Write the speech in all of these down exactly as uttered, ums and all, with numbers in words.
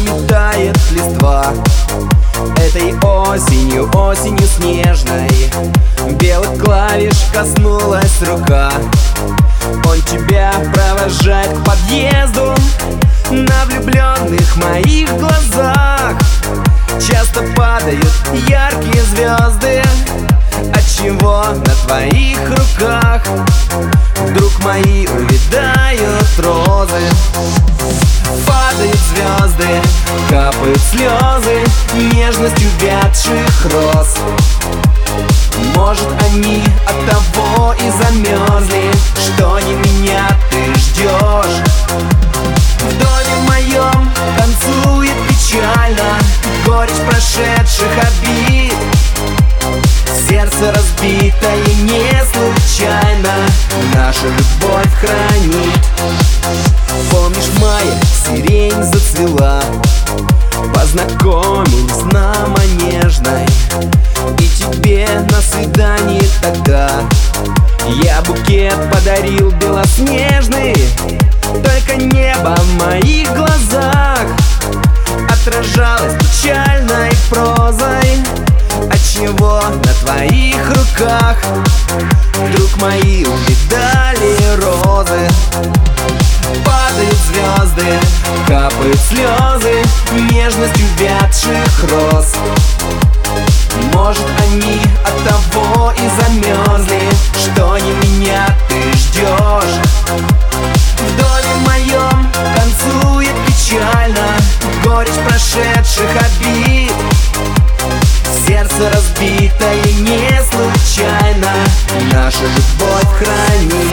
метает листва. Этой осенью, осенью снежной, белых клавиш коснулась рука. Он тебя провожает к подъезду, на влюбленных моих глазах часто падают яркие звезды. Отчего на твоих руках вдруг мои увядают розы? Падают звезды, капают слезы нежностью вядших роз. Может, они от того и замерзли, что не меня ты ждешь. В доме моем танцует печально горечь прошедших обид. Сердце разбитое не случайно наша любовь хранит. Помнишь, в мае сирень зацвела, познакомились на Манежной, и тебе на свидании тогда я букет подарил белоснежный. Только небо в моих глазах отражалось печальной прозой. Отчего на твоих руках вдруг мои увидали розы? Падают звезды, капают слезы нежностью вядших роз. Может, они от того и замерзли, что не меня ты ждешь. В доме моем танцует печально горечь прошедших обид. Сердце разбитое не случайно наша любовь хранит.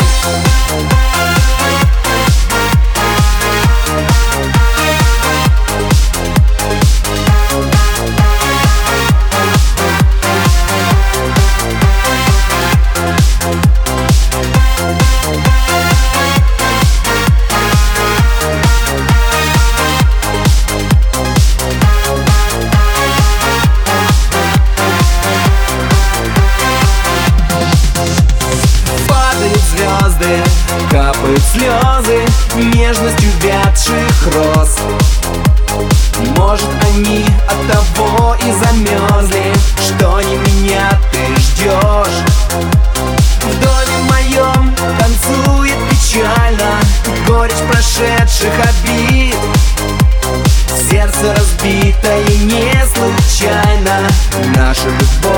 Звезды, капают слезы нежностью вядших роз. Может, они от того и замерзли, что не меня ты ждешь. В доме моем танцует печально горечь прошедших обид. Сердце разбитое не случайно наша любовь